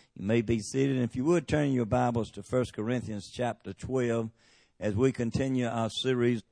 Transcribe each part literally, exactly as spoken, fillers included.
You may be seated. And if you would, turn your Bibles to First Corinthians chapter twelve as we continue our series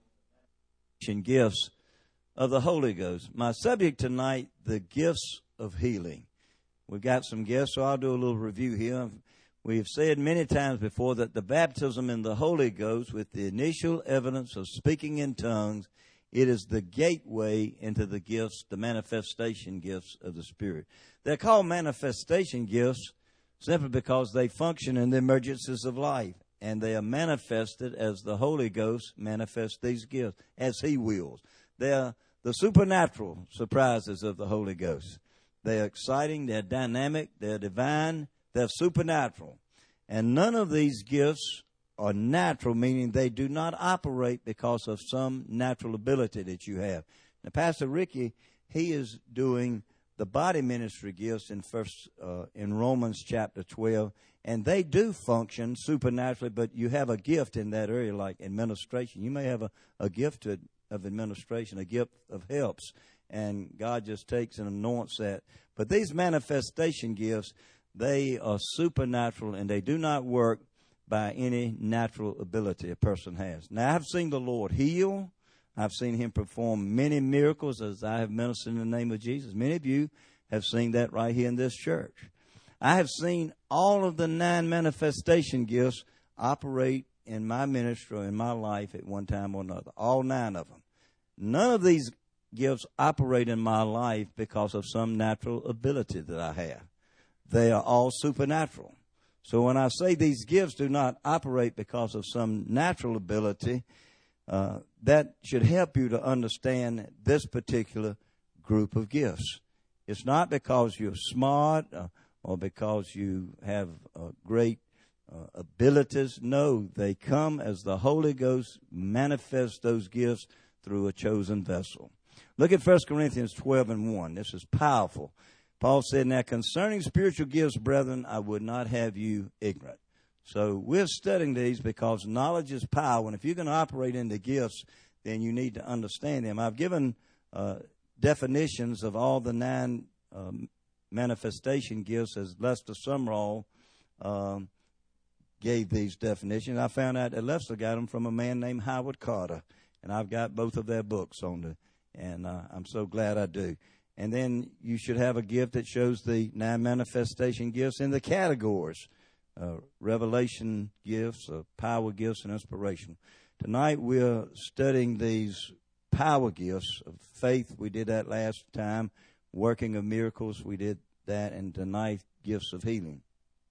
on gifts of the Holy Ghost. My subject tonight, the gifts of healing. We've got some gifts, so I'll do a little review here. We've said many times before that the baptism in the Holy Ghost with the initial evidence of speaking in tongues, it is the gateway into the gifts, the manifestation gifts of the Spirit. They're called manifestation gifts simply because they function in the emergencies of life, and they are manifested as the Holy Ghost manifests these gifts, as He wills. They are the supernatural surprises of the Holy Ghost. They are exciting, they're dynamic, they're divine, they're supernatural. And none of these gifts are natural, meaning they do not operate because of some natural ability that you have. Now, Pastor Ricky, he is doing the body ministry gifts in first uh, in Romans chapter twelve, and they do function supernaturally, but you have a gift in that area like administration. You may have a, a gift to, of administration, a gift of helps, and God just takes and anoints that. But these manifestation gifts, they are supernatural, and they do not work by any natural ability a person has. Now, I've seen the Lord heal. I've seen Him perform many miracles as I have ministered in the name of Jesus. Many of you have seen that right here in this church. I have seen all of the nine manifestation gifts operate in my ministry or in my life at one time or another, all nine of them. None of these gifts operate in my life because of some natural ability that I have. They are all supernatural. So when I say these gifts do not operate because of some natural ability, uh, that should help you to understand this particular group of gifts. It's not because you're smart uh, or because you have uh, great uh, abilities. No, they come as the Holy Ghost manifests those gifts through a chosen vessel. Look at First Corinthians twelve and one. This is powerful. Paul said, "Now concerning spiritual gifts, brethren, I would not have you ignorant." So we're studying these because knowledge is power. And if you're going to operate in the gifts, then you need to understand them. I've given uh, definitions of all the nine um, manifestation gifts as Lester Sumrall um, gave these definitions. I found out that Lester got them from a man named Howard Carter. And I've got both of their books on the, and uh, I'm so glad I do. And then you should have a gift that shows the nine manifestation gifts in the categories. Uh, revelation gifts, uh, power gifts, and inspiration. Tonight we're studying these power gifts of faith. We did that last time. Working of miracles, we did that. And tonight, gifts of healing.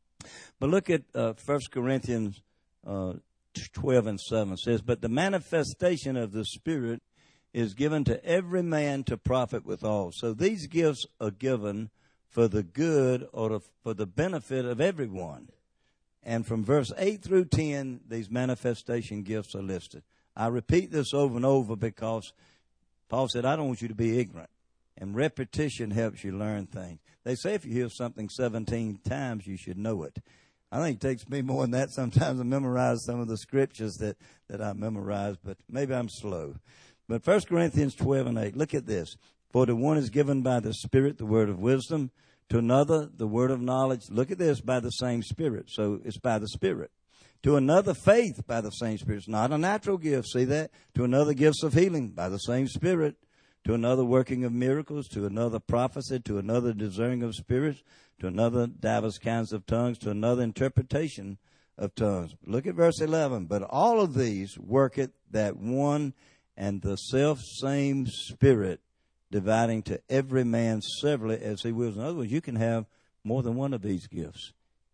But look at uh, First Corinthians uh, twelve and seven. It says, "But the manifestation of the Spirit is given to every man to profit withal." So these gifts are given for the good or to, for the benefit of everyone. And from verse eight through ten, these manifestation gifts are listed. I repeat this over and over because Paul said, I don't want you to be ignorant. And repetition helps you learn things. They say if you hear something seventeen times, you should know it. I think it takes me more than that sometimes to memorize some of the scriptures that, that I memorize, but maybe I'm slow. But First Corinthians twelve and eight, look at this. "For to one is given by the Spirit the word of wisdom, to another the word of knowledge." Look at this, by the same Spirit. So it's by the Spirit. "To another faith by the same Spirit." It's not a natural gift, see that? "To another gifts of healing by the same Spirit. To another working of miracles, to another prophecy, to another discerning of spirits, to another divers kinds of tongues, to another interpretation of tongues." Look at verse eleven. "But all of these worketh that one and the self same Spirit, dividing to every man severally as He wills." In other words, you can have more than one of these gifts.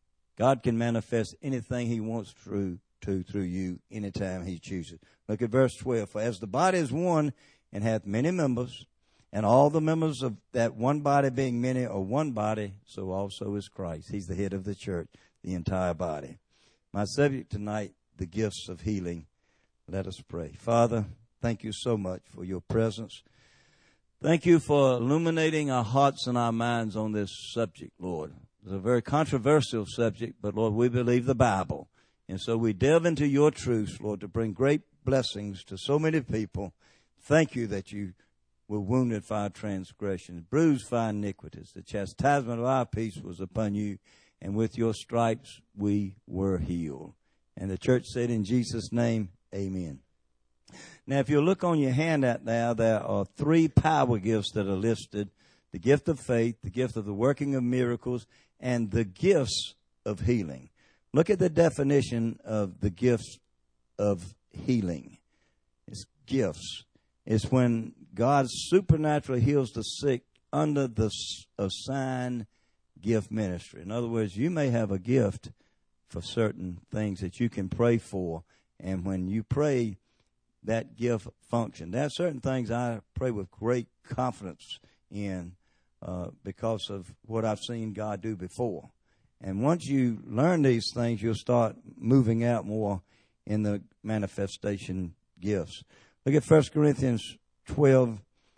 God can manifest anything He wants through to through you anytime He chooses. Look at verse twelve. "For as the body is one and hath many members, and all the members of that one body being many are one body, so also is Christ." He's the head of the church, the entire body. My subject tonight, the gifts of healing. Let us pray. Father, thank you so much for your presence. Thank you for illuminating our hearts and our minds on this subject, Lord. It's a very controversial subject, but, Lord, we believe the Bible. And so we delve into your truths, Lord, to bring great blessings to so many people. Thank you that you were wounded for our transgressions, bruised for our iniquities. The chastisement of our peace was upon you, and with your stripes we were healed. And the church said, in Jesus' name, amen. Now, if you look on your handout now, there are three power gifts that are listed: the gift of faith, the gift of the working of miracles, and the gifts of healing. Look at the definition of the gifts of healing. It's gifts. It's when God supernaturally heals the sick under the assigned gift ministry. In other words, you may have a gift for certain things that you can pray for, and when you pray, that gift function. There are certain things I pray with great confidence in uh, because of what I've seen God do before. And once you learn these things, you'll start moving out more in the manifestation gifts. Look at First Corinthians twelve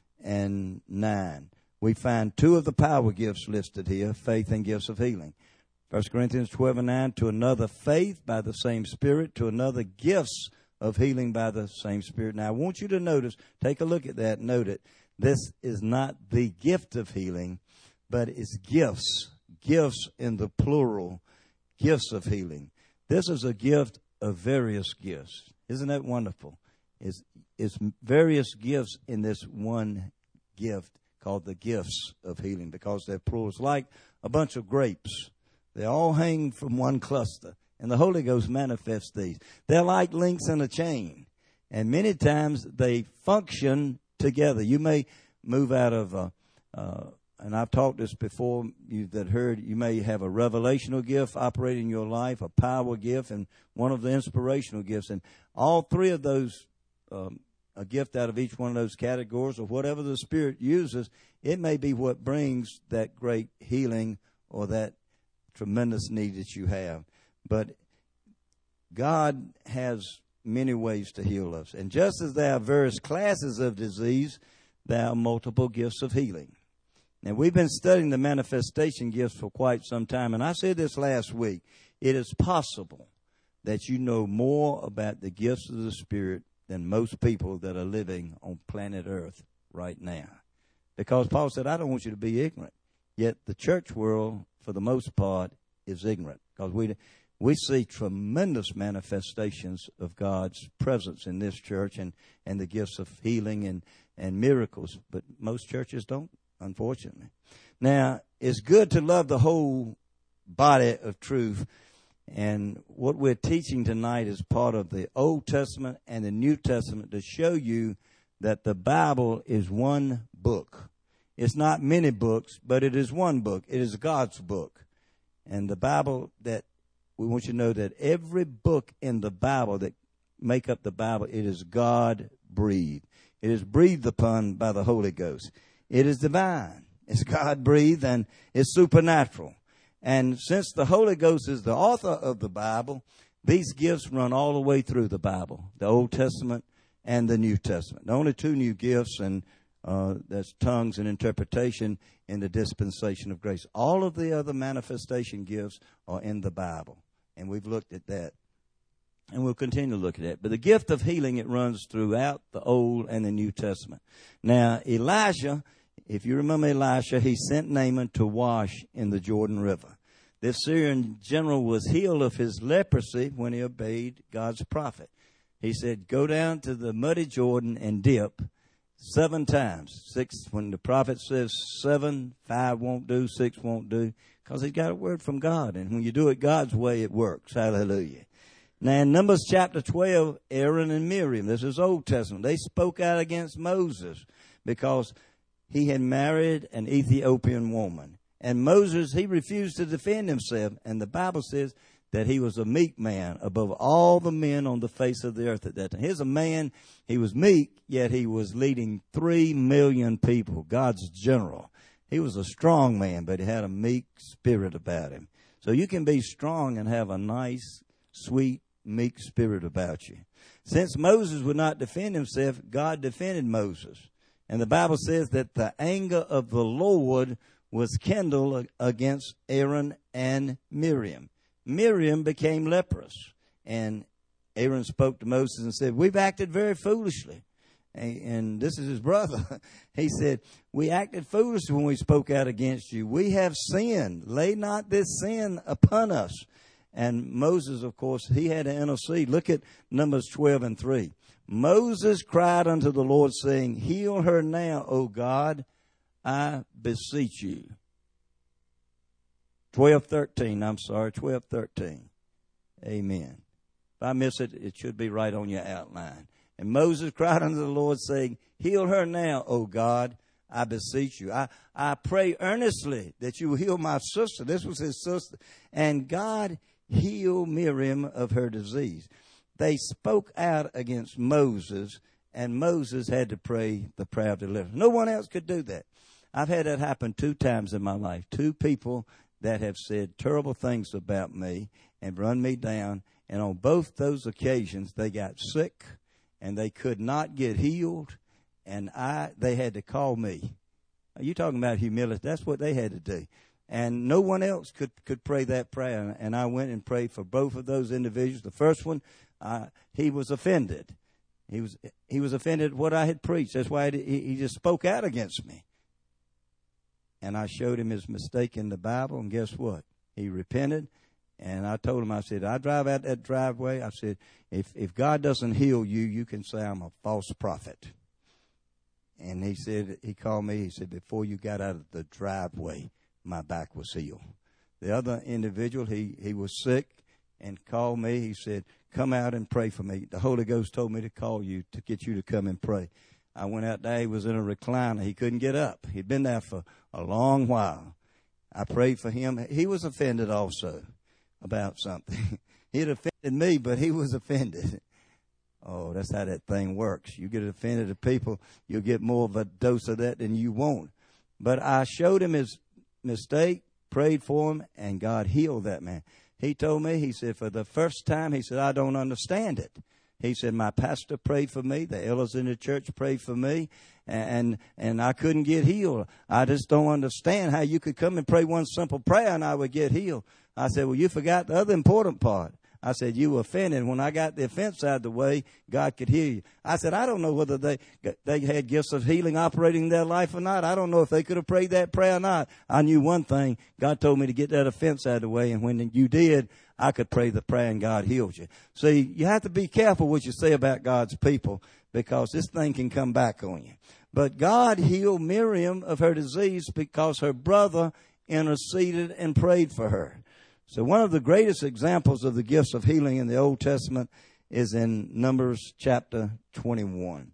and nine. We find two of the power gifts listed here, faith and gifts of healing. First Corinthians twelve and nine, to another faith by the same Spirit, to another gifts of healing by the same Spirit. Now, I want you to notice, take a look at that, note it. This is not the gift of healing, but it's gifts, gifts in the plural, gifts of healing. This is a gift of various gifts. Isn't that wonderful? It's, it's various gifts in this one gift called the gifts of healing, because they're plural. It's like a bunch of grapes. They all hang from one cluster. And the Holy Ghost manifests these. They're like links in a chain. And many times they function together. You may move out of, a, uh, and I've talked this before, you that heard, you may have a revelational gift operating in your life, a power gift, and one of the inspirational gifts. And all three of those, um, a gift out of each one of those categories, or whatever the Spirit uses, it may be what brings that great healing or that tremendous need that you have. But God has many ways to heal us. And just as there are various classes of disease, there are multiple gifts of healing. Now, we've been studying the manifestation gifts for quite some time. And I said this last week. It is possible that you know more about the gifts of the Spirit than most people that are living on planet Earth right now. Because Paul said, I don't want you to be ignorant. Yet the church world, for the most part, is ignorant. Because we... We see tremendous manifestations of God's presence in this church and, and the gifts of healing and, and miracles, but most churches don't, unfortunately. Now, it's good to love the whole body of truth, and what we're teaching tonight is part of the Old Testament and the New Testament to show you that the Bible is one book. It's not many books, but it is one book. It is God's book. And the Bible that we want you to know that every book in the Bible that make up the Bible, it is God-breathed. It is breathed upon by the Holy Ghost. It is divine. It's God-breathed and it's supernatural. And since the Holy Ghost is the author of the Bible, these gifts run all the way through the Bible, the Old Testament and the New Testament. The only two new gifts, and uh, that's tongues and interpretation in the dispensation of grace. All of the other manifestation gifts are in the Bible. And we've looked at that. And we'll continue to look at that. But the gift of healing, it runs throughout the Old and the New Testament. Now, Elijah, if you remember Elisha, he sent Naaman to wash in the Jordan River. This Syrian general was healed of his leprosy when he obeyed God's prophet. He said, go down to the muddy Jordan and dip seven times. Six, when the prophet says seven, five won't do, six won't do. Because he's got a word from God. And when you do it God's way, it works. Hallelujah. Now, in Numbers chapter twelve, Aaron and Miriam, this is Old Testament, they spoke out against Moses because he had married an Ethiopian woman. And Moses, he refused to defend himself. And the Bible says that he was a meek man above all the men on the face of the earth at that time. Here's a man, he was meek, yet he was leading three million people, God's general. He was a strong man, but he had a meek spirit about him. So you can be strong and have a nice, sweet, meek spirit about you. Since Moses would not defend himself, God defended Moses. And the Bible says that the anger of the Lord was kindled against Aaron and Miriam. Miriam became leprous. And Aaron spoke to Moses and said, we've acted very foolishly. And, and this is his brother. He said, we acted foolish when we spoke out against you. We have sinned. Lay not this sin upon us. And Moses, of course, he had to intercede. Look at Numbers twelve and three. Moses cried unto the Lord, saying, heal her now, O God, I beseech you. twelve thirteen, I'm sorry, twelve thirteen. Amen. If I miss it, it should be right on your outline. And Moses cried unto the Lord, saying, heal her now, O God, I beseech you. I, I pray earnestly that you will heal my sister. This was his sister. And God healed Miriam of her disease. They spoke out against Moses, and Moses had to pray the prayer of deliverance. No one else could do that. I've had that happen two times in my life. Two people that have said terrible things about me and run me down. And on both those occasions, they got sick and they could not get healed. And I, they had to call me. Are you talking about humility? That's what they had to do. And no one else could, could pray that prayer. And I went and prayed for both of those individuals. The first one, uh, he was offended. He was, he was offended at what I had preached. That's why he, he just spoke out against me. And I showed him his mistake in the Bible, and guess what? He repented, and I told him, I said, I drive out that driveway. I said, if if God doesn't heal you, you can say I'm a false prophet. And he said, he called me, he said, before you got out of the driveway, my back was healed. The other individual, he, he was sick and called me. He said, come out and pray for me. The Holy Ghost told me to call you to get you to come and pray. I went out there. He was in a recliner. He couldn't get up. He'd been there for a long while. I prayed for him. He was offended also about something. He had offended me, but he was offended. Oh, that's how that thing works. You get offended at people, you'll get more of a dose of that than you want. But I showed him his mistake, prayed for him, and God healed that man. He told me, he said, for the first time, he said, I don't understand it. He said, my pastor prayed for me. The elders in the church prayed for me. And, and I couldn't get healed. I just don't understand how you could come and pray one simple prayer and I would get healed. I said, well, you forgot the other important part. I said, you were offended. When I got the offense out of the way, God could heal you. I said, I don't know whether they they had gifts of healing operating in their life or not. I don't know if they could have prayed that prayer or not. I knew one thing. God told me to get that offense out of the way. And when you did, I could pray the prayer and God healed you. See, you have to be careful what you say about God's people because this thing can come back on you. But God healed Miriam of her disease because her brother interceded and prayed for her. So one of the greatest examples of the gifts of healing in the Old Testament is in Numbers chapter twenty-one.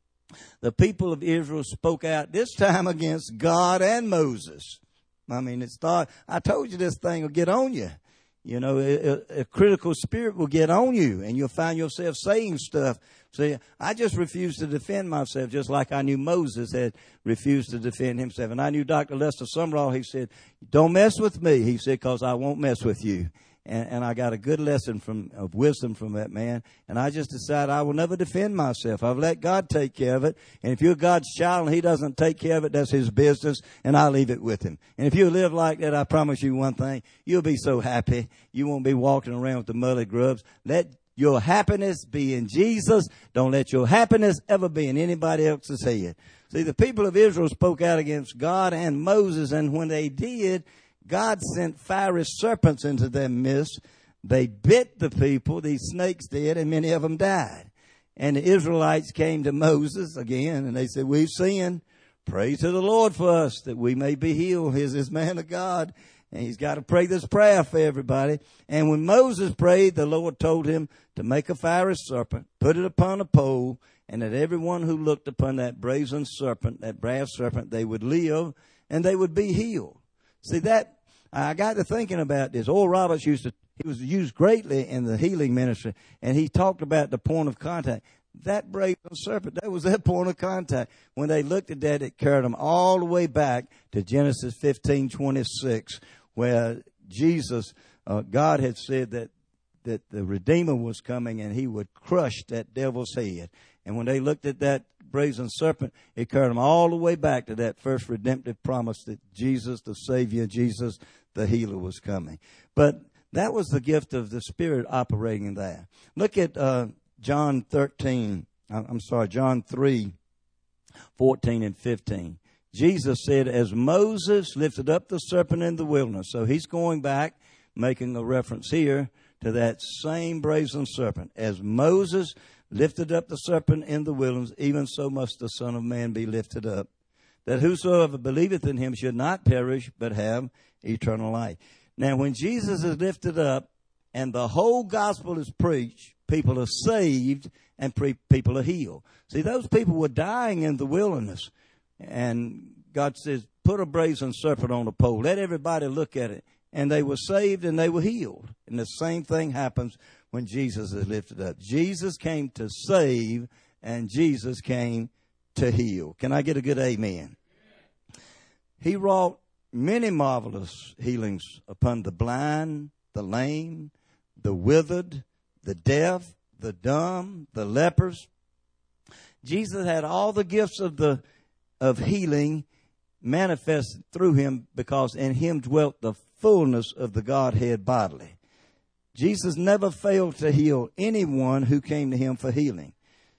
The people of Israel spoke out this time against God and Moses. I mean, it's thought, I told you this thing will get on you. You know, a, a critical spirit will get on you and you'll find yourself saying stuff. See, I just refused to defend myself just like I knew Moses had refused to defend himself. And I knew Doctor Lester Sumrall, he said, don't mess with me. He said, because I won't mess with you. And, and I got a good lesson from of wisdom from that man. And I just decided I will never defend myself. I've let God take care of it. And if you're God's child and he doesn't take care of it, that's his business. And I'll leave it with him. And if you live like that, I promise you one thing. You'll be so happy. You won't be walking around with the muddy grubs. Let your happiness be in Jesus. Don't let your happiness ever be in anybody else's head. See, the people of Israel spoke out against God and Moses. And when they did, God sent fiery serpents into their midst. They bit the people. These snakes did, and many of them died. And the Israelites came to Moses again, and they said, we've sinned. Pray to the Lord for us that we may be healed. Here's this man of God, and he's got to pray this prayer for everybody. And when Moses prayed, the Lord told him to make a fiery serpent, put it upon a pole, and that everyone who looked upon that brazen serpent, that brass serpent, they would live, and they would be healed. See, that I got to thinking about this. Oral Roberts used to, he was used greatly in the healing ministry, and he talked about the point of contact. That brazen serpent, that was their point of contact. When they looked at that, it carried them all the way back to Genesis fifteen twenty-six, where Jesus, uh, God had said that, that the Redeemer was coming and he would crush that devil's head. And when they looked at that brazen serpent, it carried them all the way back to that first redemptive promise that Jesus, the Savior, Jesus, the healer, was coming. But that was the gift of the Spirit operating there. Look at uh, John thirteen I'm sorry, John three, fourteen and fifteen. Jesus said, as Moses lifted up the serpent in the wilderness. So he's going back, making a reference here to that same brazen serpent. As Moses lifted up the serpent in the wilderness, even so must the Son of Man be lifted up, that whosoever believeth in him should not perish, but have eternal life. Now, when Jesus is lifted up and the whole gospel is preached, people are saved and pre- people are healed. See, those people were dying in the wilderness. And God says, put a brazen serpent on a pole. Let everybody look at it. And they were saved and they were healed. And the same thing happens when Jesus is lifted up. Jesus came to save and Jesus came to heal. Can I get a good amen? He wrought many marvelous healings upon the blind, the lame, the withered, the deaf, the dumb, the lepers. Jesus had all the gifts of the of healing manifested through him, because in him dwelt the fullness of the Godhead bodily. Jesus never failed to heal anyone who came to him for healing.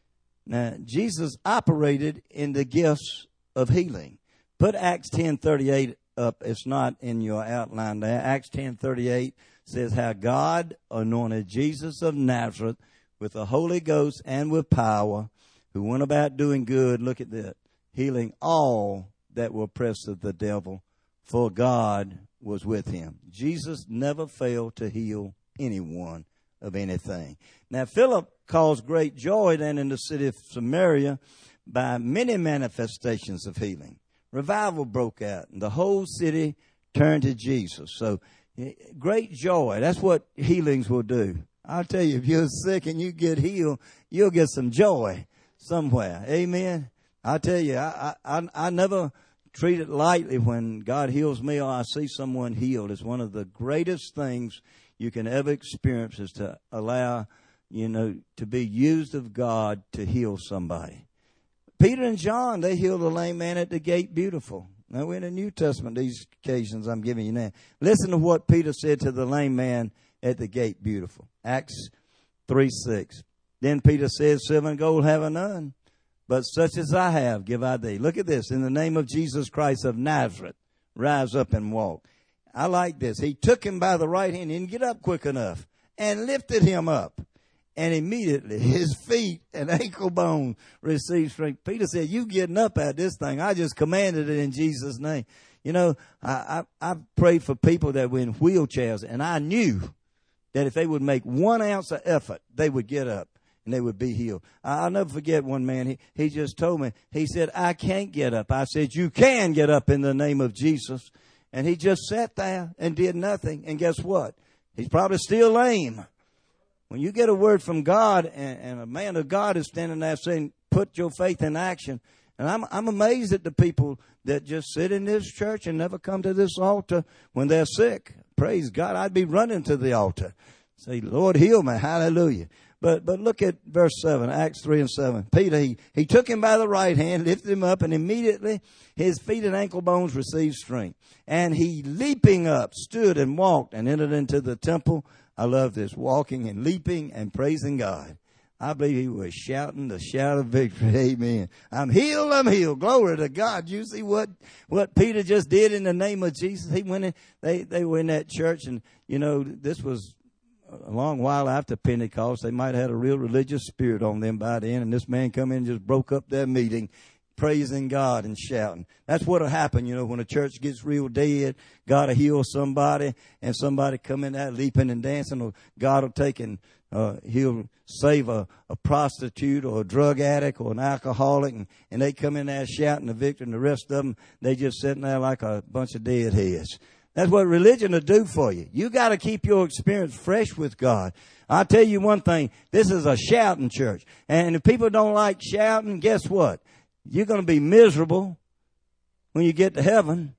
Now, Jesus operated in the gifts of healing. Put Acts ten thirty-eight up. It's not in your outline there. Acts ten thirty-eight says how God anointed Jesus of Nazareth with the Holy Ghost and with power, who went about doing good. Look at that. Healing all that were oppressed of the devil, for God was with him. Jesus never failed to heal anyone of anything. Now, Philip caused great joy then in the city of Samaria by many manifestations of healing. Revival broke out, and the whole city turned to Jesus. So, great joy. That's what healings will do. I'll tell you, if you're sick and you get healed, you'll get some joy somewhere. Amen. I tell you, I, I I never treat it lightly when God heals me or I see someone healed. It's one of the greatest things you can ever experience, is to allow, you know, to be used of God to heal somebody. Peter and John, they healed the lame man at the gate beautiful. Now, we're in the New Testament, these occasions I'm giving you now. Listen to what Peter said to the lame man at the gate beautiful. Acts three six. Then Peter said, silver and gold have I none, but such as I have give I thee. Look at this. In the name of Jesus Christ of Nazareth, rise up and walk. I like this. He took him by the right hand, he didn't get up quick enough, and lifted him up. And immediately his feet and ankle bone received strength. Peter said, you getting up at this thing. I just commanded it in Jesus' name. You know, I, I, I prayed for people that were in wheelchairs, and I knew that if they would make one ounce of effort, they would get up and they would be healed. I'll never forget one man. He, he just told me, he said, I can't get up. I said, you can get up in the name of Jesus. And he just sat there and did nothing. And guess what? He's probably still lame. When you get a word from God and, and a man of God is standing there saying, put your faith in action. And I'm, I'm amazed at the people that just sit in this church and never come to this altar when they're sick. Praise God. I'd be running to the altar. Say, Lord, heal me. Hallelujah. But but look at verse seven, Acts three and seven. Peter, he, he took him by the right hand, lifted him up, and immediately his feet and ankle bones received strength. And he, leaping up, stood and walked and entered into the temple. I love this, walking and leaping and praising God. I believe he was shouting the shout of victory. Amen. I'm healed, I'm healed. Glory to God. You see what, what Peter just did in the name of Jesus? He went in, they, they were in that church, and, you know, this was a long while after Pentecost. They might have had a real religious spirit on them by then, and this man come in and just broke up their meeting, praising God and shouting. That's what'll happen, you know, when a church gets real dead. God will heal somebody, and somebody come in there leaping and dancing, or God will take and uh, he'll save a, a prostitute or a drug addict or an alcoholic, and, and they come in there shouting the victory, and the rest of them, they just sitting there like a bunch of deadheads. That's what religion will do for you. You got to keep your experience fresh with God. I'll tell you one thing. This is a shouting church. And if people don't like shouting, guess what? You're going to be miserable when you get to heaven.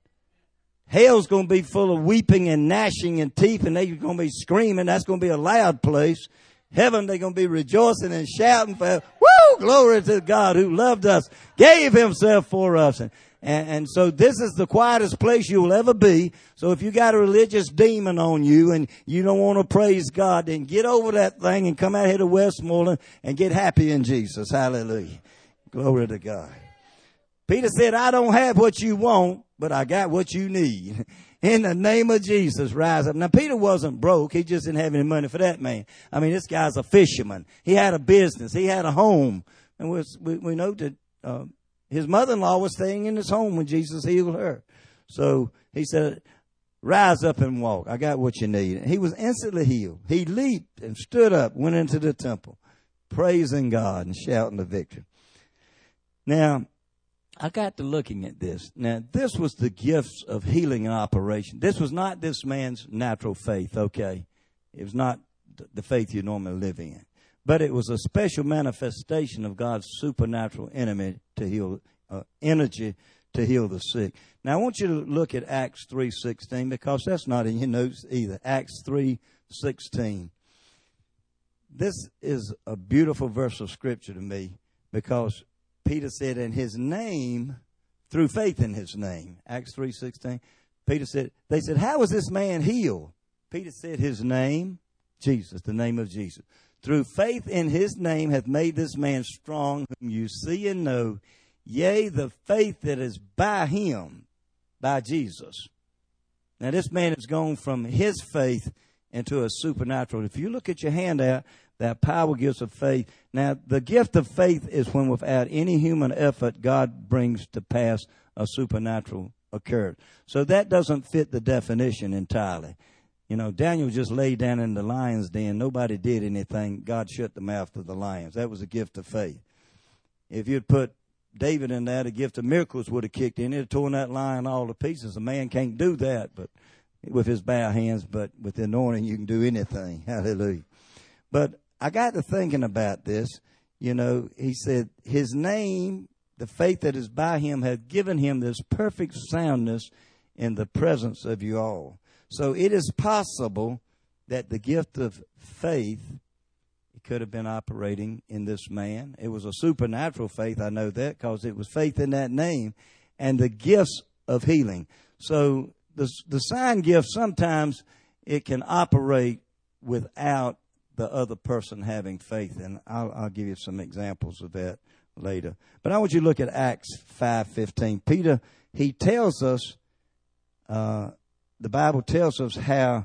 Hell's going to be full of weeping and gnashing and teeth, and they're going to be screaming. That's going to be a loud place. Heaven, they're going to be rejoicing and shouting for, woo, glory to God who loved us, gave himself for us. And And, and so this is the quietest place you will ever be. So if you got a religious demon on you and you don't want to praise God, then get over that thing and come out here to Westmoreland and get happy in Jesus. Hallelujah. Glory to God. Peter said, I don't have what you want, but I got what you need. In the name of Jesus, rise up. Now, Peter wasn't broke. He just didn't have any money for that man. I mean, this guy's a fisherman. He had a business. He had a home. And we, we know that uh, his mother-in-law was staying in his home when Jesus healed her. So he said, rise up and walk. I got what you need. And he was instantly healed. He leaped and stood up, went into the temple, praising God and shouting the victory. Now, I got to looking at this. Now, this was the gifts of healing in operation. This was not this man's natural faith, okay? It was not the faith you normally live in. But it was a special manifestation of God's supernatural enemy to heal, uh, energy to heal the sick. Now, I want you to look at Acts three sixteen because that's not in your notes either. Acts three sixteen. This is a beautiful verse of Scripture to me because Peter said, in his name, through faith in his name, Acts three sixteen, Peter said, they said, how is this man healed? Peter said, his name, Jesus, the name of Jesus. Through faith in his name hath made this man strong, whom you see and know, yea, the faith that is by him, by Jesus. Now, this man has gone from his faith into a supernatural. If you look at your handout, that power gifts of faith. Now, the gift of faith is when without any human effort, God brings to pass a supernatural occurrence. So that doesn't fit the definition entirely. You know, Daniel just lay down in the lion's den. Nobody did anything. God shut the mouth of the lions. That was a gift of faith. If you'd put David in there, the gift of miracles would have kicked in. It would have torn that lion all to pieces. A man can't do that, but with his bare hands, but with the anointing, you can do anything. Hallelujah. But I got to thinking about this. You know, he said, his name, the faith that is by him, has given him this perfect soundness in the presence of you all. So it is possible that the gift of faith could have been operating in this man. It was a supernatural faith, I know that, because it was faith in that name, and the gifts of healing. So the, the sign gift, sometimes it can operate without the other person having faith. And I'll, I'll give you some examples of that later. But I want you to look at Acts five fifteen. Peter, he tells us, uh, the Bible tells us how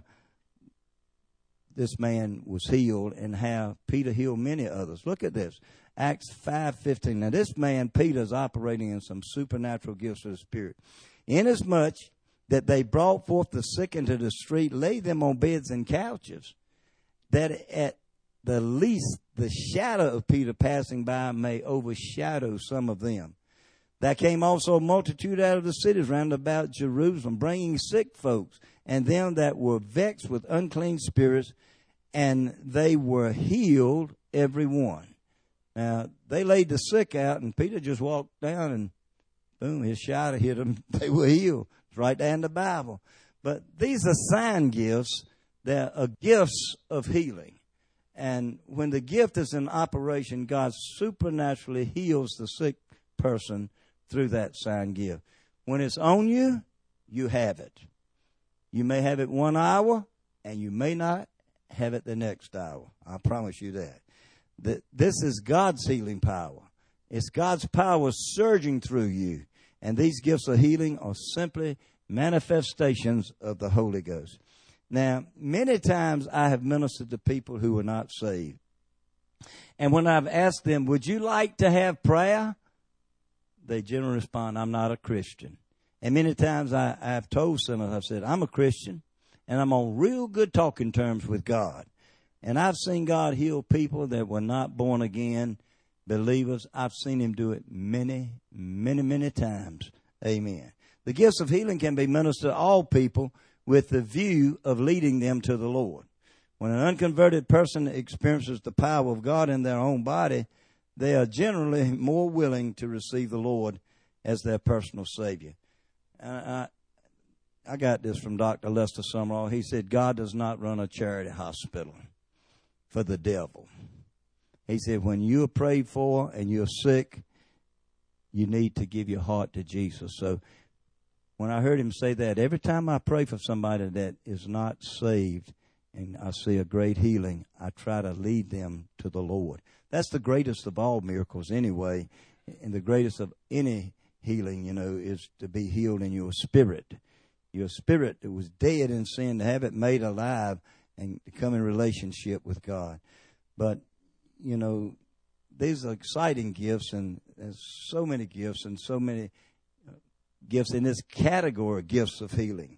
this man was healed and how Peter healed many others. Look at this. Acts five fifteen. Now this man, Peter, is operating in some supernatural gifts of the Spirit. Inasmuch that they brought forth the sick into the street, laid them on beds and couches, that at the least the shadow of Peter passing by may overshadow some of them. There came also a multitude out of the cities round about Jerusalem, bringing sick folks, and them that were vexed with unclean spirits, and they were healed, every one. Now, they laid the sick out, and Peter just walked down, and boom, his shadow hit them. They were healed. It's right there in the Bible. But these are sign gifts. They're uh, gifts of healing. And when the gift is in operation, God supernaturally heals the sick person through that sign gift. When it's on you, you have it. You may have it one hour, and you may not have it the next hour. I promise you that. That this is God's healing power. It's God's power surging through you. And these gifts of healing are simply manifestations of the Holy Ghost. Now, many times I have ministered to people who are not saved. And when I've asked them, would you like to have prayer? They generally respond, I'm not a Christian. And many times I, I've told someone, I've said, I'm a Christian, and I'm on real good talking terms with God. And I've seen God heal people that were not born again believers. I've seen him do it many, many, many times. Amen. The gifts of healing can be ministered to all people with the view of leading them to the Lord. When an unconverted person experiences the power of God in their own body, they are generally more willing to receive the Lord as their personal Savior. Uh, I, I got this from Doctor Lester Summerall. He said, God does not run a charity hospital for the devil. He said, when you're prayed for and you're sick, you need to give your heart to Jesus. So when I heard him say that, every time I pray for somebody that is not saved and I see a great healing, I try to lead them to the Lord. That's the greatest of all miracles anyway, and the greatest of any healing, you know, is to be healed in your spirit. Your spirit that was dead in sin, to have it made alive and to come in relationship with God. But, you know, these are exciting gifts, and there's so many gifts and so many gifts in this category of gifts of healing.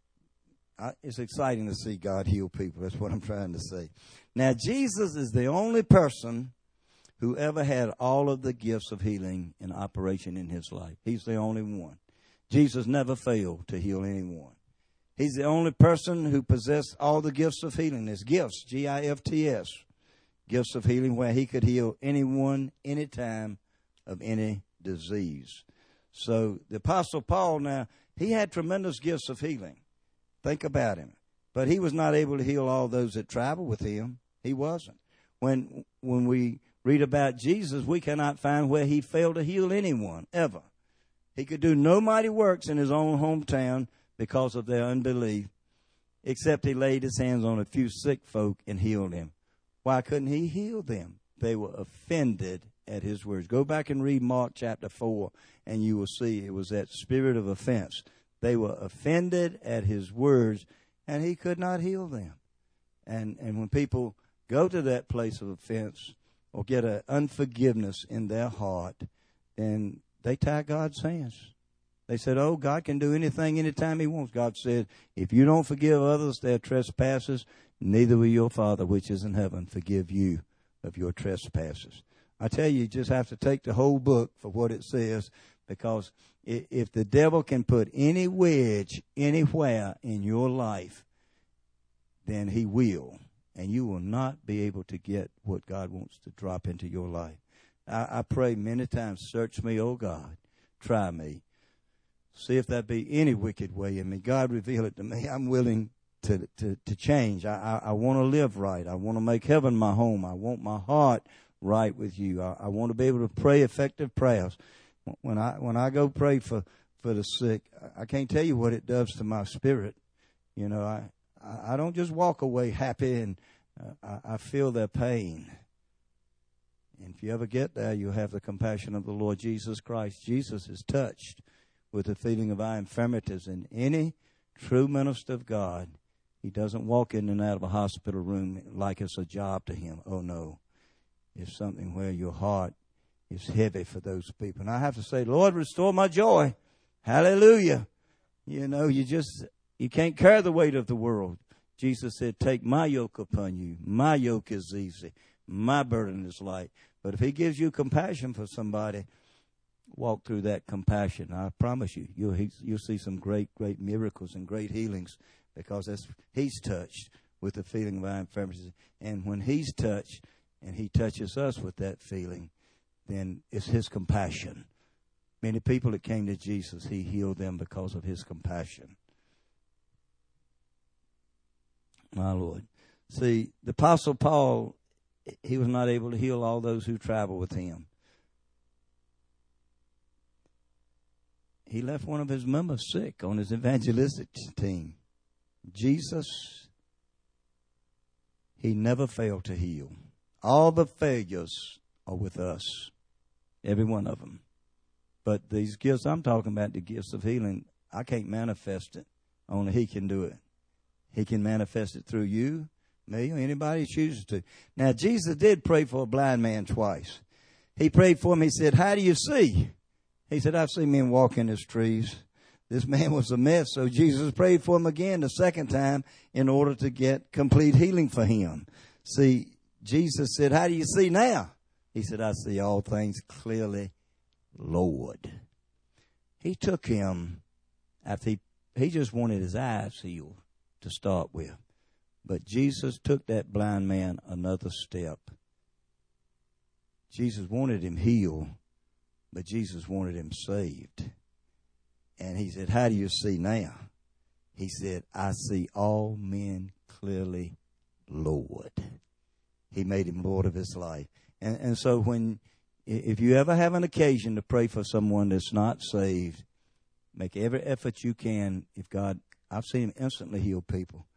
I, it's exciting to see God heal people. That's what I'm trying to say. Now, Jesus is the only person who ever had all of the gifts of healing in operation in his life. He's the only one. Jesus never failed to heal anyone. He's the only person who possessed all the gifts of healing. There's gifts, G I F T S, gifts of healing, where he could heal anyone, anytime, of any disease. So the Apostle Paul now, he had tremendous gifts of healing. Think about him. But he was not able to heal all those that traveled with him. He wasn't. When when we read about Jesus, we cannot find where he failed to heal anyone, ever. He could do no mighty works in his own hometown because of their unbelief, except he laid his hands on a few sick folk and healed them. Why couldn't he heal them? They were offended at his words. Go back and read Mark chapter four, and you will see it was that spirit of offense. They were offended at his words, and he could not heal them. And and when people go to that place of offense or get an unforgiveness in their heart, then they tie God's hands. They said, oh, God can do anything anytime he wants. God said, if you don't forgive others their trespasses, neither will your Father which is in heaven forgive you of your trespasses. I tell you, you just have to take the whole book for what it says, because if the devil can put any wedge anywhere in your life, then he will. And you will not be able to get what God wants to drop into your life. I, I pray many times, search me, O God, try me. See if there be any wicked way in me. God, reveal it to me. I'm willing to, to, to change. I, I, I want to live right. I want to make heaven my home. I want my heart right with you. I, I want to be able to pray effective prayers. When I when I go pray for, for the sick, I can't tell you what it does to my spirit. You know, I, I don't just walk away happy, and uh, I, I feel their pain. And if you ever get there, you'll have the compassion of the Lord Jesus Christ. Jesus is touched with the feeling of our infirmities. And any true minister of God, he doesn't walk in and out of a hospital room like it's a job to him. Oh, no. It's something where your heart is heavy for those people. And I have to say, Lord, restore my joy. Hallelujah. You know, you just, you can't carry the weight of the world. Jesus said, take my yoke upon you. My yoke is easy. My burden is light. But if he gives you compassion for somebody, walk through that compassion. I promise you, you'll, you'll see some great, great miracles and great healings, because that's, he's touched with the feeling of our infirmities. And when he's touched and he touches us with that feeling, then it's his compassion. Many people that came to Jesus, he healed them because of his compassion. My Lord. See, the Apostle Paul, he was not able to heal all those who traveled with him. He left one of his members sick on his evangelistic team. Jesus, he never failed to heal. All the failures are with us, every one of them. But these gifts I'm talking about, the gifts of healing, I can't manifest it. Only he can do it. He can manifest it through you, me, or anybody he chooses to. Now, Jesus did pray for a blind man twice. He prayed for him. He said, how do you see? He said, I've seen men walk in the trees. This man was a mess. So Jesus prayed for him again the second time in order to get complete healing for him. See, Jesus said, how do you see now? He said, I see all things clearly, Lord. He took him after he, he just wanted his eyes healed to start with. But Jesus took that blind man another step. Jesus wanted him healed, but Jesus wanted him saved. And he said, how do you see now? He said, I see all men clearly, Lord. He made him Lord of his life. And, and so when if you ever have an occasion to pray for someone that's not saved, make every effort you can. If God, I've seen him instantly heal people.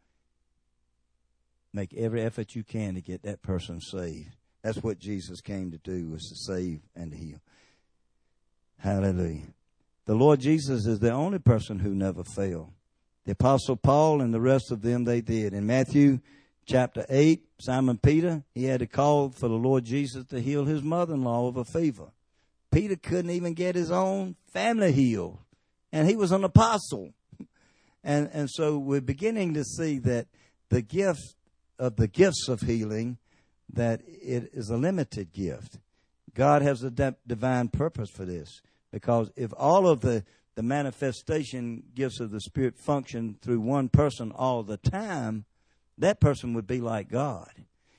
Make every effort you can to get that person saved. That's what Jesus came to do, was to save and to heal. Hallelujah. The Lord Jesus is the only person who never failed. The Apostle Paul and the rest of them, they did. In Matthew chapter eight, Simon Peter, he had to call for the Lord Jesus to heal his mother-in-law of a fever. Peter couldn't even get his own family healed, and he was an apostle. And and so we're beginning to see that the gift of the gifts of healing, that it is a limited gift. God has a de- divine purpose for this, because if all of the, the manifestation gifts of the Spirit function through one person all the time, that person would be like God.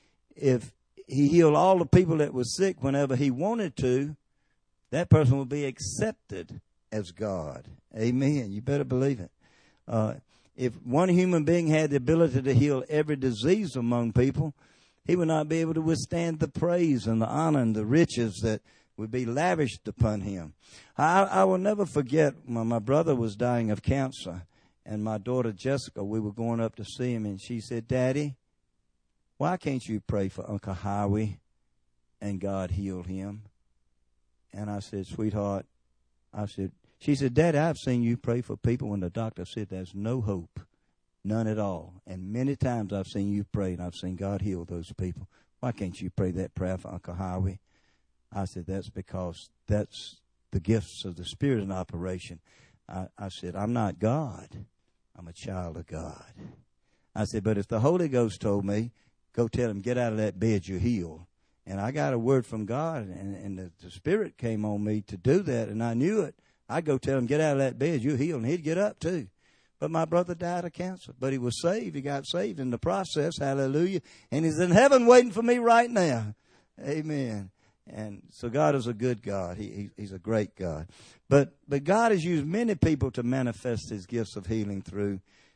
If he healed all the people that were sick whenever he wanted to, that person would be accepted as God. Amen. You better believe it. Uh, if one human being had the ability to heal every disease among people, he would not be able to withstand the praise and the honor and the riches that would be lavished upon him. I, I will never forget when my brother was dying of cancer, and my daughter Jessica, we were going up to see him, and she said, "Daddy, why can't you pray for Uncle Howie and God healed him?" And I said, "Sweetheart," I said, she said, "Daddy, I've seen you pray for people when the doctor said there's no hope, none at all. And many times I've seen you pray, and I've seen God heal those people. Why can't you pray that prayer for Uncle Howie?" I said, "That's because that's the gifts of the Spirit in operation." I, I said, "I'm not God. I'm a child of God." I said, "But if the Holy Ghost told me, go tell him, get out of that bed, you're healed." And I got a word from God, and, and the, the Spirit came on me to do that, and I knew it. I'd go tell him, get out of that bed, you're healed, and he'd get up too. But my brother died of cancer. But he was saved. He got saved in the process. Hallelujah. And he's in heaven waiting for me right now. Amen. And so God is a good God. He, he He's a great God. But but God has used many people to manifest his gifts of healing through.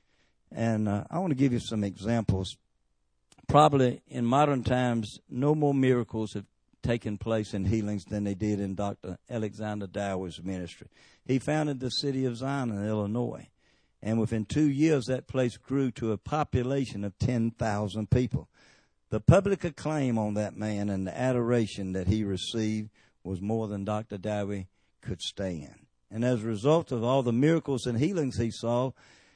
And uh, I want to give you some examples. Probably in modern times, no more miracles have taken place in healings than they did in Doctor Alexander Dower's ministry. He founded the city of Zion in Illinois. And within two years, that place grew to a population of ten thousand people. The public acclaim on that man and the adoration that he received was more than Doctor Dowie could stand. And as a result of all the miracles and healings he saw,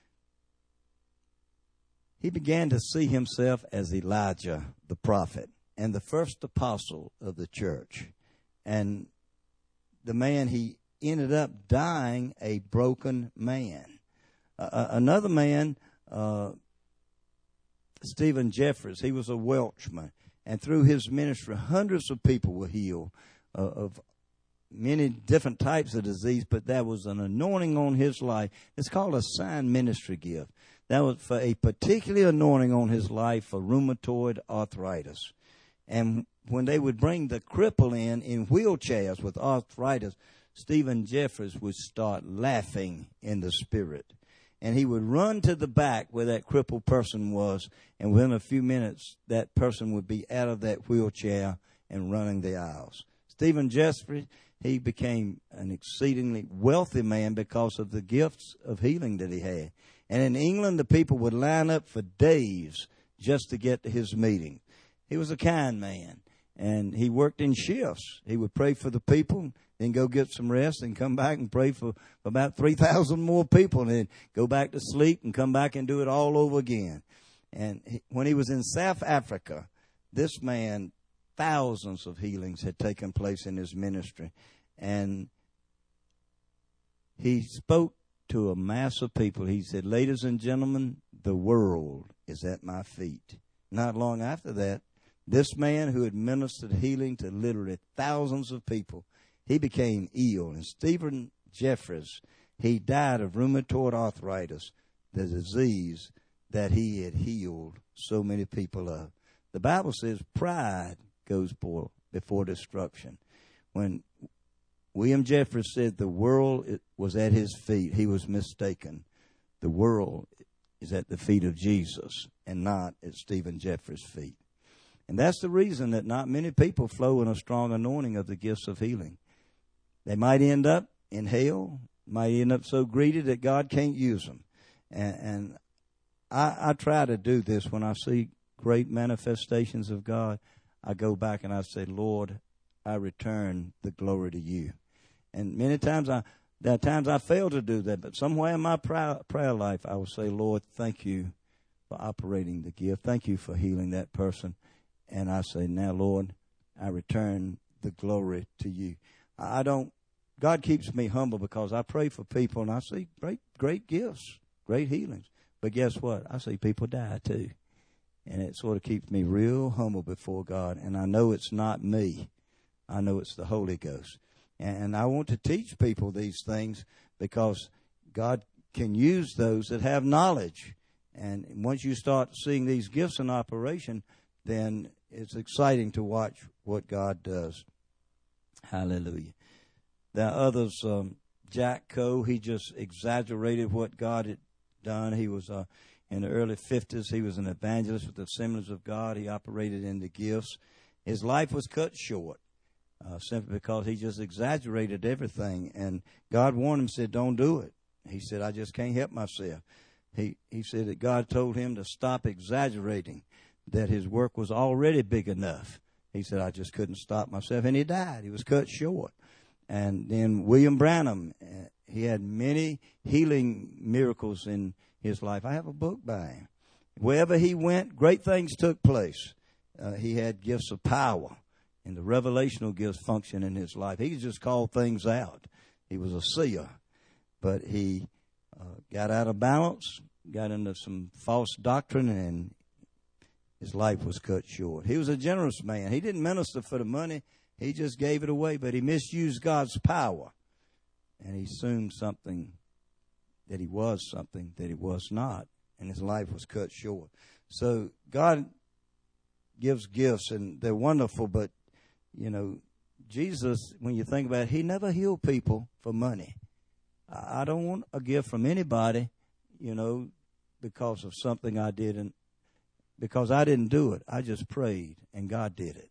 he began to see himself as Elijah the prophet and the first apostle of the church. And the man, he ended up dying a broken man. Uh, another man, uh, Stephen Jeffries, he was a Welshman, and through his ministry, hundreds of people were healed uh, of many different types of disease, but there was an anointing on his life. It's called a sign ministry gift. That was for a particular anointing on his life for rheumatoid arthritis. And when they would bring the cripple in in wheelchairs with arthritis, Stephen Jeffries would start laughing in the spirit. And he would run to the back where that crippled person was, and within a few minutes, that person would be out of that wheelchair and running the aisles. Stephen Jeffries, he became an exceedingly wealthy man because of the gifts of healing that he had. And in England, the people would line up for days just to get to his meeting. He was a kind man, and he worked in shifts. He would pray for the people, then go get some rest and come back and pray for about three thousand more people, and then go back to sleep and come back and do it all over again. And he, when he was in South Africa, this man, thousands of healings had taken place in his ministry. And he spoke to a mass of people. He said, "Ladies and gentlemen, the world is at my feet." Not long after that, this man who had ministered healing to literally thousands of people, he became ill. And Stephen Jeffries, he died of rheumatoid arthritis, the disease that he had healed so many people of. The Bible says pride goes before destruction. When William Jeffries said the world was at his feet, he was mistaken. The world is at the feet of Jesus and not at Stephen Jeffries' feet. And that's the reason that not many people flow in a strong anointing of the gifts of healing. They might end up in hell, might end up so greedy that God can't use them. And, and I, I try to do this when I see great manifestations of God. I go back and I say, Lord, I return the glory to you. And many times I, there are times I fail to do that, but somewhere in my prayer, prayer life, I will say, Lord, thank you for operating the gift. Thank you for healing that person. And I say, now, Lord, I return the glory to you. I don't, God keeps me humble because I pray for people and I see great, great gifts, great healings. But guess what? I see people die too. And it sort of keeps me real humble before God. And I know it's not me. I know it's the Holy Ghost. And I want to teach people these things because God can use those that have knowledge. And once you start seeing these gifts in operation, then it's exciting to watch what God does. Hallelujah. There are others, um, Jack Coe, he just exaggerated what God had done. He was uh, in the early fifties. He was an evangelist with the Assemblies of God. He operated in the gifts. His life was cut short uh, simply because he just exaggerated everything. And God warned him, said, don't do it. He said, I just can't help myself. He, he said that God told him to stop exaggerating, that his work was already big enough. He said, I just couldn't stop myself. And he died. He was cut short. And then William Branham, uh, he had many healing miracles in his life. I have a book by him. Wherever he went, great things took place. Uh, he had gifts of power, and the revelational gifts function in his life. He just called things out. He was a seer, but he uh, got out of balance, got into some false doctrine, and his life was cut short. He was a generous man. He didn't minister for the money. He just gave it away, but he misused God's power. And he assumed something that he was something that he was not, and his life was cut short. So God gives gifts, and they're wonderful, but, you know, Jesus, when you think about it, he never healed people for money. I don't want a gift from anybody, you know, because of something I did, and because I didn't do it. I just prayed, and God did it.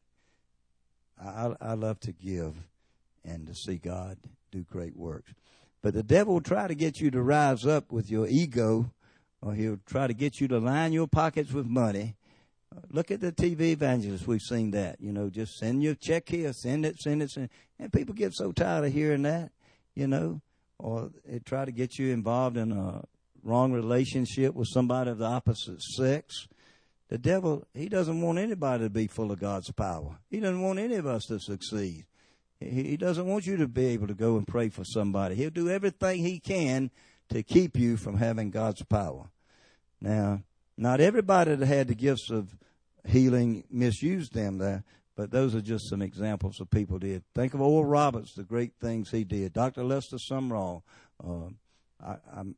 I, I love to give and to see God do great works. But the devil will try to get you to rise up with your ego, or he'll try to get you to line your pockets with money. Uh, look at the T V evangelists. We've seen that. You know, just send your check here, send it, send it, send it. And people get so tired of hearing that, you know, or they try to get you involved in a wrong relationship with somebody of the opposite sex. The devil, he doesn't want anybody to be full of God's power. He doesn't want any of us to succeed. He, he doesn't want you to be able to go and pray for somebody. He'll do everything he can to keep you from having God's power. Now, not everybody that had the gifts of healing misused them there, but those are just some examples of people did. Think of Oral Roberts, the great things he did. Doctor Lester Sumrall, uh, I, I'm,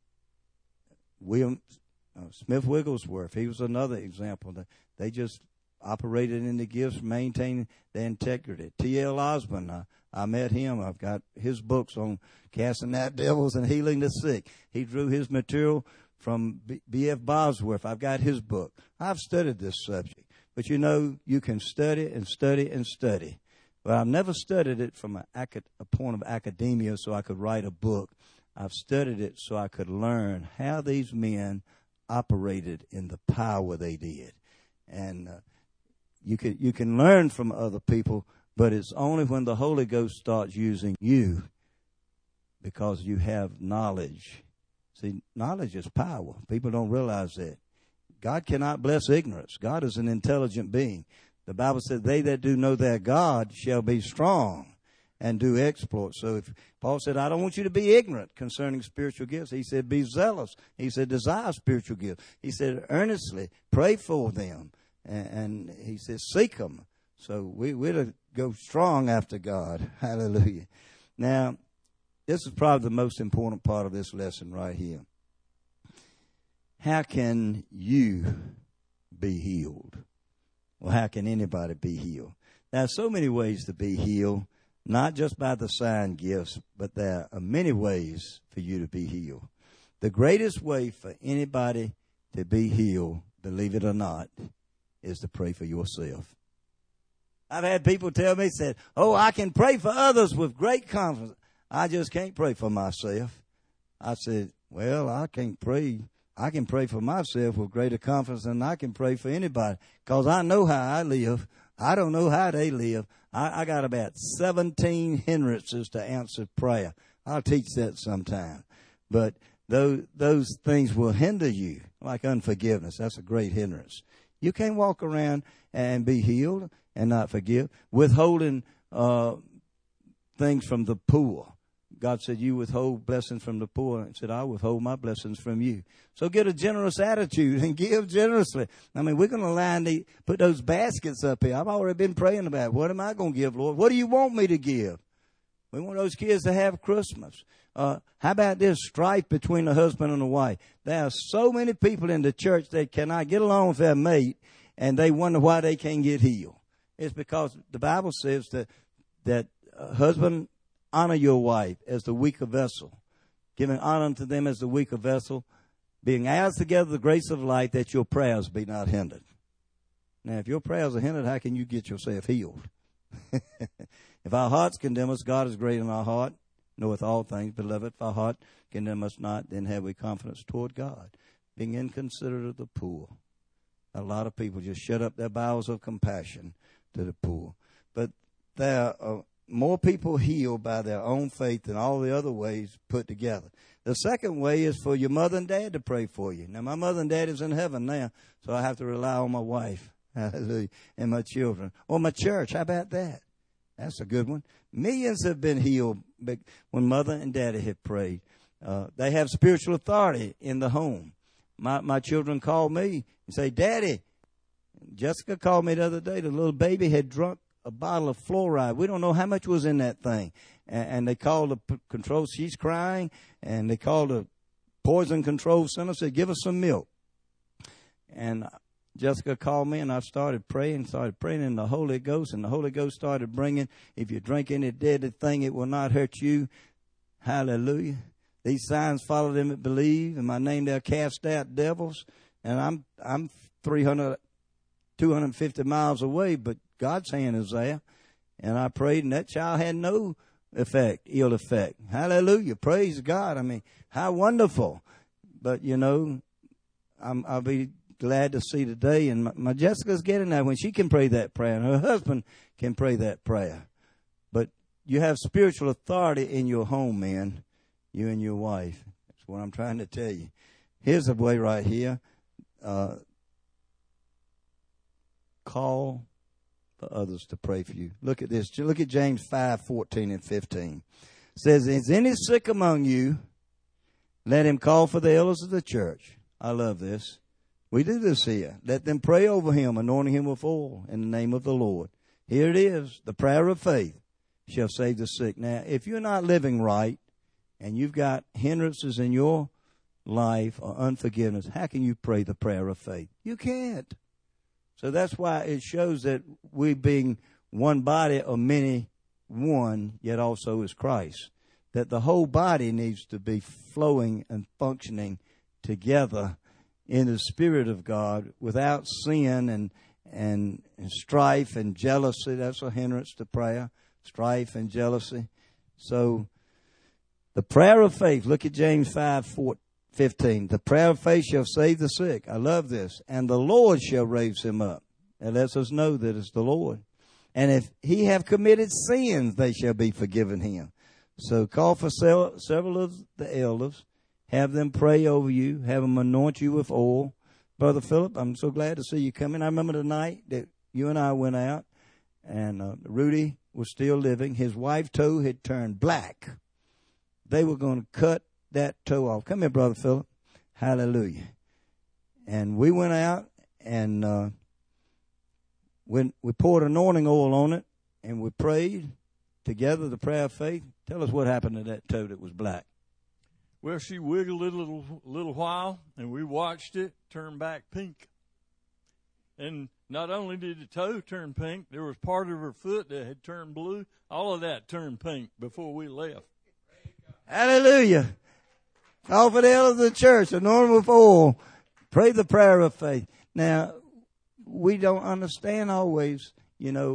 William uh, Smith Wigglesworth, he was another example. They just operated in the gifts, maintaining their integrity. T L Osborne, I, I met him. I've got his books on casting out devils and healing the sick. He drew his material from B F Bosworth. I've got his book. I've studied this subject. But, you know, you can study and study and study. But I've never studied it from a, a point of academia so I could write a book. I've studied it so I could learn how these men operated in the power they did. And uh, you can, you can learn from other people, but it's only when the Holy Ghost starts using you because you have knowledge. See, knowledge is power. People don't realize that. God cannot bless ignorance. God is an intelligent being. The Bible said, they that do know their God shall be strong and do exploits. So if Paul said, I don't want you to be ignorant concerning spiritual gifts. He said, be zealous. He said, desire spiritual gifts. He said, earnestly pray for them. And, and he said, seek them. So we, we're to go strong after God. Hallelujah. Now, this is probably the most important part of this lesson right here. How can you be healed? Well, how can anybody be healed? There are so many ways to be healed, not just by the sign gifts, but there are many ways for you to be healed. The greatest way for anybody to be healed, believe it or not, is to pray for yourself. I've had people tell me, said, oh, I can pray for others with great confidence. I just can't pray for myself. I said, well, I can't pray. I can pray for myself with greater confidence than I can pray for anybody, because I know how I live. I don't know how they live. I, I got about seventeen hindrances to answered prayer. I'll teach that sometime. But those, those things will hinder you, like unforgiveness. That's a great hindrance. You can't walk around and be healed and not forgive. Withholding uh, things from the poor. God said, you withhold blessings from the poor. And said, I withhold my blessings from you. So get a generous attitude and give generously. I mean, we're going to line the, put those baskets up here. I've already been praying about it. What am I going to give, Lord? What do you want me to give? We want those kids to have Christmas. Uh, how about this strife between the husband and the wife? There are so many people in the church that cannot get along with their mate, and they wonder why they can't get healed. It's because the Bible says that, that uh, husband, honor your wife as the weaker vessel, giving honor unto them as the weaker vessel, being heirs together the grace of life, that your prayers be not hindered. Now, if your prayers are hindered, how can you get yourself healed? If our hearts condemn us, God is great in our heart, knoweth all things. Beloved, if our heart condemn us not, then have we confidence toward God, being inconsiderate of the poor. A lot of people just shut up their bowels of compassion to the poor. But there are more people healed by their own faith than all the other ways put together. The second way is for your mother and dad to pray for you. Now, my mother and dad is in heaven now, so I have to rely on my wife, hallelujah, and my children. Or my church, how about that? That's a good one. Millions have been healed when mother and daddy have prayed. Uh, they have spiritual authority in the home. My my children call me and say, Daddy, Jessica called me the other day. The little baby had drunk a bottle of fluoride. We don't know how much was in that thing. And, and they called the p- control. She's crying. And they called the poison control center, said, give us some milk. And Jessica called me, and I started praying, started praying in the Holy Ghost, and the Holy Ghost started bringing, if you drink any deadly thing, it will not hurt you. Hallelujah. These signs follow them that believe. In my name they'll cast out devils. And I'm I'm three hundred, two hundred fifty miles away, but God's hand is there. And I prayed, and that child had no effect, ill effect. Hallelujah. Praise God. I mean, how wonderful. But, you know, I'm, I'll be glad to see today. And my, my Jessica's getting that when she can pray that prayer, and her husband can pray that prayer. But you have spiritual authority in your home, man, you and your wife. That's what I'm trying to tell you. Here's a way right here. Uh, call for others to pray for you. Look at this. Look at James five, fourteen and fifteen. It says, is any sick among you? Let him call for the elders of the church. I love this. We do this here. Let them pray over him, anointing him with oil in the name of the Lord. Here it is. The prayer of faith shall save the sick. Now, if you're not living right and you've got hindrances in your life or unforgiveness, how can you pray the prayer of faith? You can't. So that's why it shows that we being one body or many one, yet also is Christ. That the whole body needs to be flowing and functioning together in the Spirit of God without sin and, and, and strife and jealousy. That's a hindrance to prayer, strife and jealousy. So the prayer of faith, look at James five, four, fifteen. The prayer of faith shall save the sick. I love this. And the Lord shall raise him up. That lets us know that it's the Lord. And if he have committed sins, they shall be forgiven him. So call for several of the elders. Have them pray over you. Have them anoint you with oil. Brother Philip, I'm so glad to see you coming. I remember the night that you and I went out, and uh, Rudy was still living. His wife's toe had turned black. They were going to cut that toe off. Come here, Brother Philip. Hallelujah. And we went out, and uh, when we poured anointing oil on it, and we prayed together the prayer of faith. Tell us what happened to that toe that was black. Well, she wiggled it a little, little while, and we watched it turn back pink. And not only did the toe turn pink, there was part of her foot that had turned blue. All of that turned pink before we left. Hallelujah. Call for the elders of the church, anoint them with oil. Pray the prayer of faith. Now, we don't understand always, you know,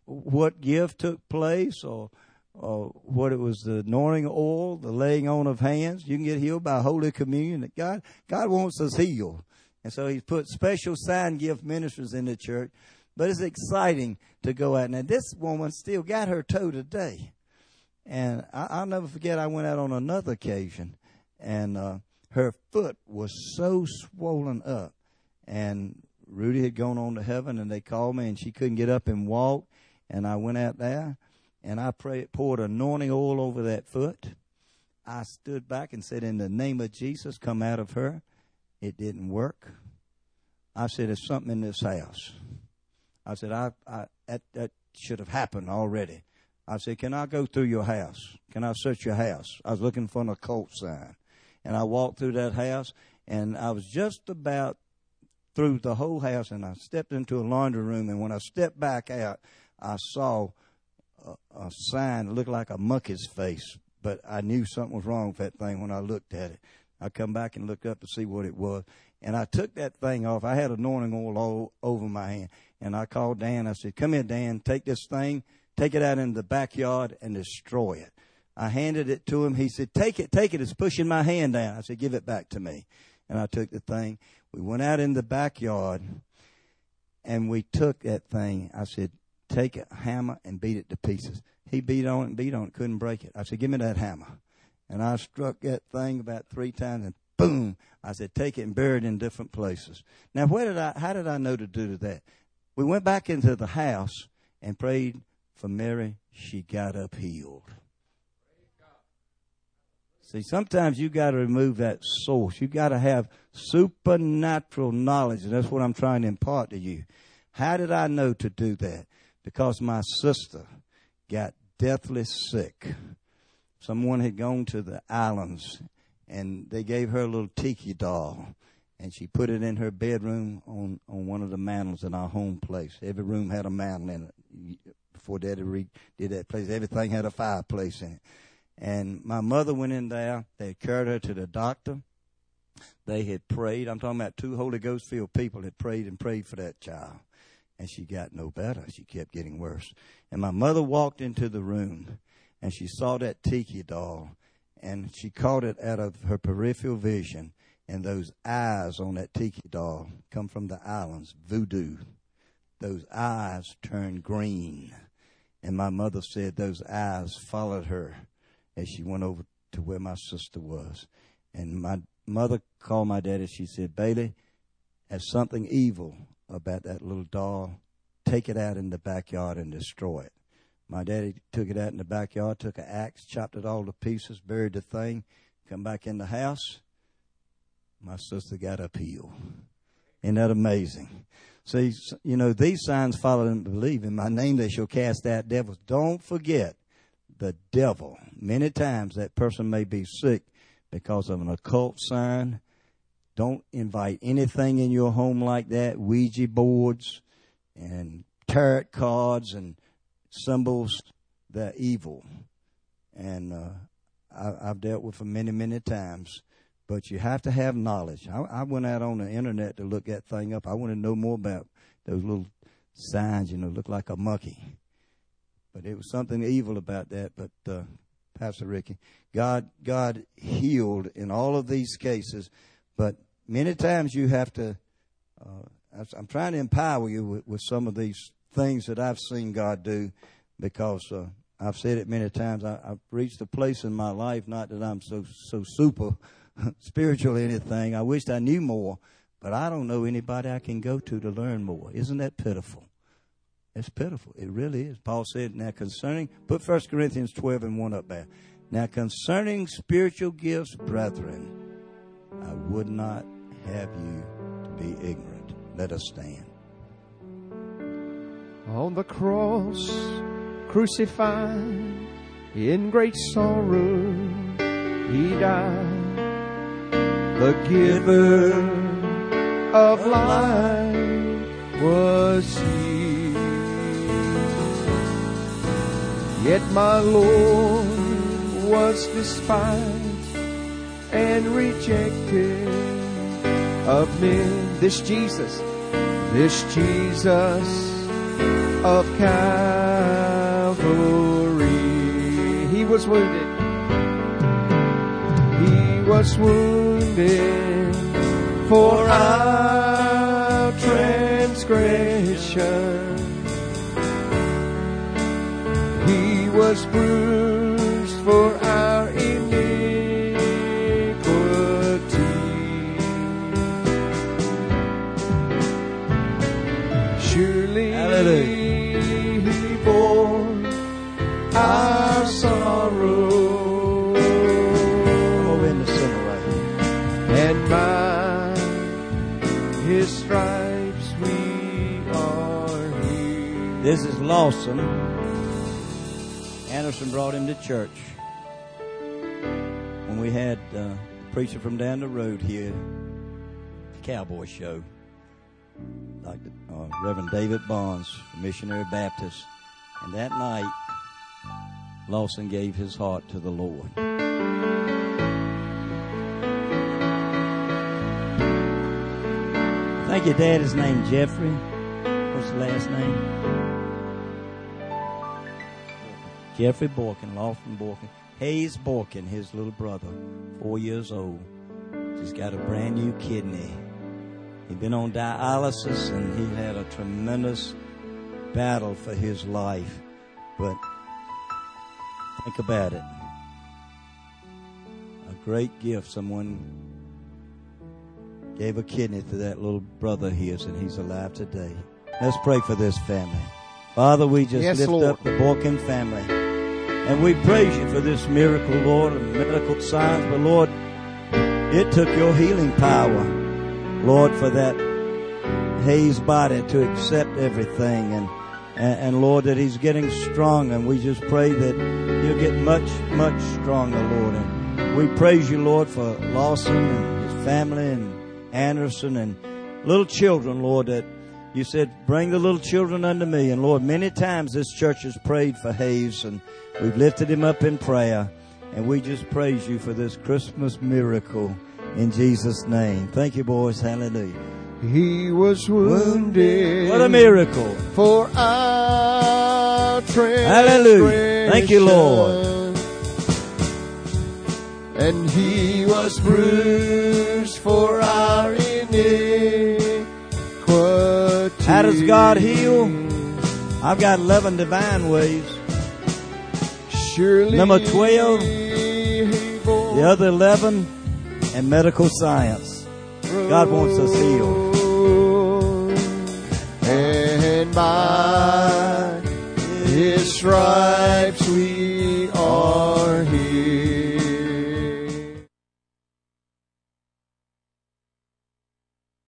what gift took place or, or what it was, the anointing oil, the laying on of hands. You can get healed by Holy Communion. God, God wants us healed. And so he's put special sign gift ministers in the church. But it's exciting to go out. Now, this woman still got her toe today. And I, I'll never forget, I went out on another occasion, and uh, her foot was so swollen up. And Rudy had gone on to heaven, and they called me, and she couldn't get up and walk. And I went out there, and I prayed, poured anointing oil over that foot. I stood back and said, in the name of Jesus, come out of her. It didn't work. I said, there's something in this house. I said, I, I that, that should have happened already. I said, can I go through your house? Can I search your house? I was looking for an occult sign. And I walked through that house, and I was just about through the whole house, and I stepped into a laundry room. And when I stepped back out, I saw a, a sign that looked like a monkey's face. But I knew something was wrong with that thing when I looked at it. I come back and looked up to see what it was. And I took that thing off. I had anointing oil all over my hand. And I called Dan. I said, come here, Dan, take this thing, take it out in the backyard and destroy it. I handed it to him. He said, take it, take it. It's pushing my hand down. I said, give it back to me. And I took the thing. We went out in the backyard, and we took that thing. I said, take a hammer and beat it to pieces. He beat on it and beat on it, couldn't break it. I said, give me that hammer. And I struck that thing about three times, and boom. I said, take it and bury it in different places. Now, where did I, how did I know to do that? We went back into the house and prayed for Mary. She got up healed. See, sometimes you got to remove that source. You got to have supernatural knowledge, and that's what I'm trying to impart to you. How did I know to do that? Because my sister got deathly sick. Someone had gone to the islands, and they gave her a little tiki doll, and she put it in her bedroom on, on one of the mantles in our home place. Every room had a mantle in it. Before Daddy re- did that place, everything had a fireplace in it. And my mother went in there. They had carried her to the doctor. They had prayed. I'm talking about two Holy Ghost-filled people had prayed and prayed for that child. And she got no better. She kept getting worse. And my mother walked into the room, and she saw that tiki doll, and she caught it out of her peripheral vision. And those eyes on that tiki doll come from the islands, voodoo. Those eyes turned green. And my mother said those eyes followed her as she went over to where my sister was. And my mother called my daddy. She said, Bailey, there's something evil about that little doll. Take it out in the backyard and destroy it. My daddy took it out in the backyard, took an axe, chopped it all to pieces, buried the thing, come back in the house. My sister got up healed. Isn't that amazing? See, you know, these signs follow them to believe. In my name they shall cast out devils. Don't forget the devil. Many times that person may be sick because of an occult sign. Don't invite anything in your home like that. Ouija boards and tarot cards and symbols. They're evil. And uh, I, I've dealt with them many, many times. But you have to have knowledge. I, I went out on the internet to look that thing up. I want to know more about those little signs, you know, look like a monkey. But it was something evil about that. But, uh, Pastor Ricky, God, God healed in all of these cases. But many times you have to, uh, I'm trying to empower you with, with some of these things that I've seen God do, because uh, I've said it many times. I, I've reached a place in my life, not that I'm so so super spiritual or anything. I wished I knew more, but I don't know anybody I can go to to learn more. Isn't that pitiful? It's pitiful. It really is. Paul said, now concerning, put First Corinthians twelve and one up there. Now concerning spiritual gifts, brethren, I would not have you to be ignorant. Let us stand. On the cross, crucified, in great sorrow, he died. The giver of life was he. Yet my Lord was despised and rejected of men. This Jesus, this Jesus of Calvary. He was wounded. He was wounded for our transgression. He was bruised for our iniquity. Surely Hallelujah. He bore our sorrow, Over in the center right here. and by His stripes we are healed. This is Lawson. Anderson brought him to church when we had uh, a preacher from down the road here, Cowboy Show, like the, uh, Reverend David Bonds, Missionary Baptist. And that night, Lawson gave his heart to the Lord. I think your dad is named Jeffrey. What's the last name? Jeffrey Borkin, Lawson Borkin. Hayes Borkin, his little brother, four years old. He's got a brand new kidney. He'd been on dialysis, and he had a tremendous battle for his life. But think about it. A great gift. Someone gave a kidney to that little brother of his, and he's alive today. Let's pray for this family. Father, we just Yes, lift Lord. up the Borkin family. And we praise you for this miracle, Lord, and medical science. But, Lord, it took your healing power, Lord, for that Hayes body to accept everything. And, and, and, Lord, that he's getting strong. And we just pray that he'll get much, much stronger, Lord. And we praise you, Lord, for Lawson and his family and Anderson and little children, Lord, that you said, bring the little children unto me. And, Lord, many times this church has prayed for Hayes, and we've lifted him up in prayer. And we just praise you for this Christmas miracle in Jesus' name. Thank you, boys. Hallelujah. He was wounded. What a miracle. For our transgression. Hallelujah. Thank you, Lord. And He was bruised for our iniquity. How does God heal? I've got eleven divine ways. Surely Number twelve, He bore the other eleven, and medical science. God wants us healed. And by